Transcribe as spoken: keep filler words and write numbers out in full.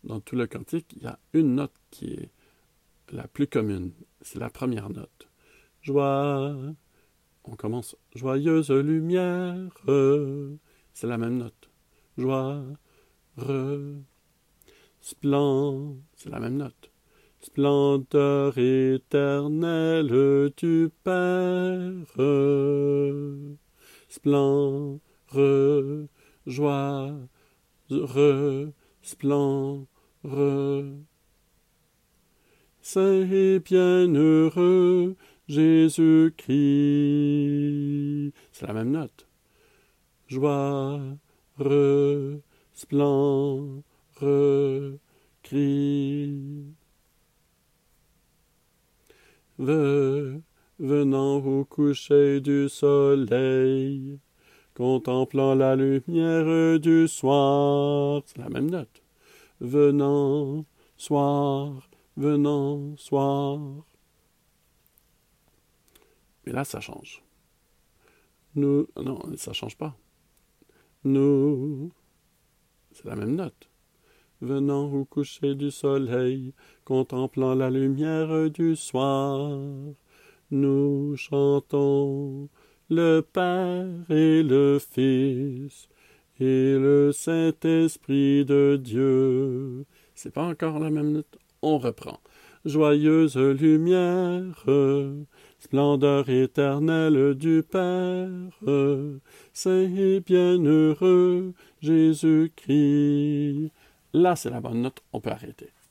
dans tout le cantique, il y a une note qui est la plus commune. C'est la première note. Joie. On commence. Joyeuse lumière. C'est la même note. Joie. Re. Splend. C'est la même note. Splendeur éternelle du Père. Splend. Re. Joie. Re. Splend. Re. Saint et bienheureux Jésus-Christ. C'est la même note. Joie, re, splend, re, cri. Ve, venant au coucher du soleil, contemplant la lumière du soir. C'est la même note. Venant, soir, venant, soir. Mais là, ça change. Nous, non, ça change pas. Nous, c'est la même note. Venant au coucher du soleil, contemplant la lumière du soir, nous chantons le Père et le Fils et le Saint-Esprit de Dieu. C'est pas encore la même note. On reprend. Joyeuse lumière, splendeur éternelle du Père, saint et bienheureux Jésus-Christ. Là, c'est la bonne note, on peut arrêter.